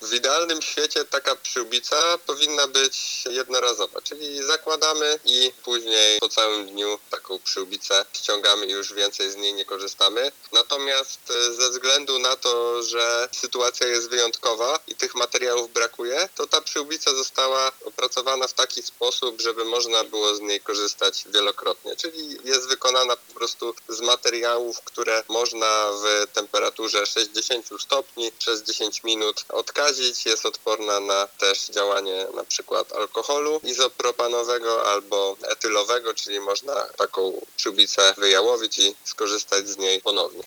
W idealnym świecie taka przyłbica powinna być jednorazowa, czyli zakładamy i później po całym dniu taką przyłbicę ściągamy i już więcej z niej nie korzystamy. Natomiast ze względu na to, że sytuacja jest wyjątkowa i tych materiałów brakuje, to ta przyłbica została opracowana w taki sposób, żeby można było z niej korzystać wielokrotnie, czyli jest wykonana po prostu z materiałów, które można w temperaturze 60 stopni przez 10 minut odkazić. Jest odporna na też działanie na przykład alkoholu izopropanowego albo etylowego, czyli można taką przyłbicę wyjałowić i skorzystać z niej ponownie.